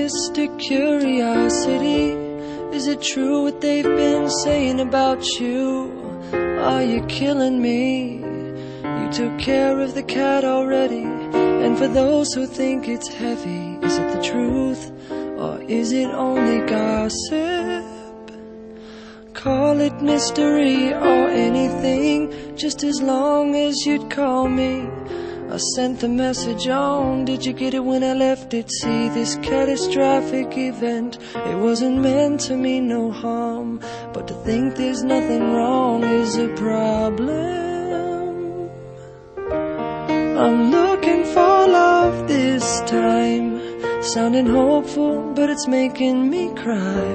Mr. Curiosity, is it true what they've been saying about you? Are you killing me? You took care of the cat already. And for those who think it's heavy, is it the truth or is it only gossip? Call it mystery or anything, just as long as you'd call me. I sent the message on, did you get it when I left it? See, this catastrophic event, it wasn't meant to mean no harm, but to think there's nothing wrong is a problem. I'm looking for love this time, sounding hopeful, but it's making me cry.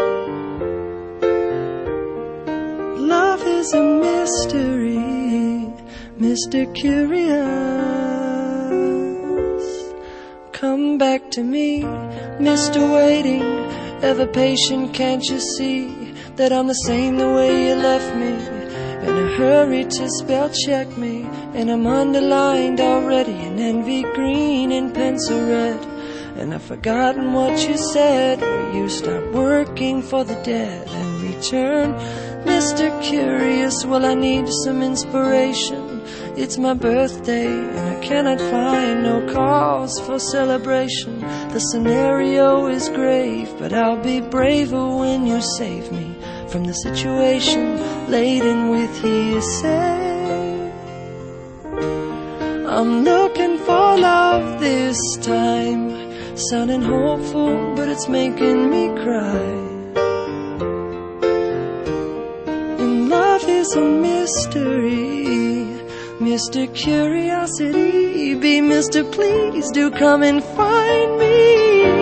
Love is a mystery, Mr. Curious. Come back to me, Mr. Waiting, ever patient, can't you see that I'm the same the way you left me? In a hurry to spell check me, and I'm underlined already in envy green and pencil red. And I've forgotten what you said, where you stop working for the dead and return. Mr. Curious, well, I need some inspiration. It's my birthday and I cannot find no cause for celebration. The scenario is grave, but I'll be braver when you save me from the situation laden with hearsay. I'm looking for love this time, sounding hopeful, but it's making me cry. And love is a mystery, Mr. Curiosity, be Mr. Please do come and find me.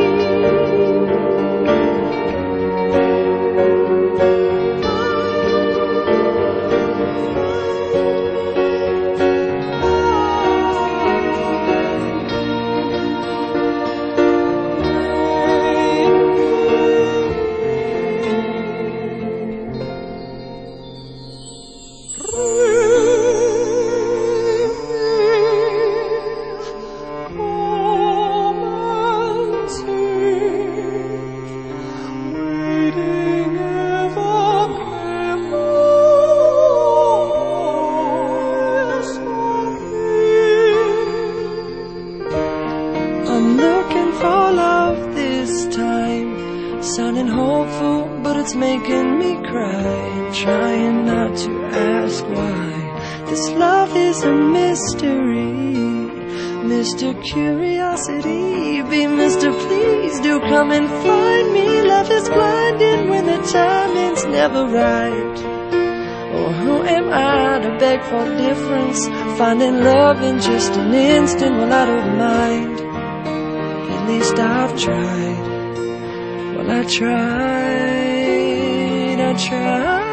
I'm looking for love this time, sounding hopeful, but it's making me cry. Trying not to ask why. This love is a mystery, Mr. Curiosity, be Mr. Please do come and find me. Love is blinding when the timing's never right. Oh, who am I to beg for difference? Finding love in just an instant, well, I don't mind. At least I've tried. Well, I tried.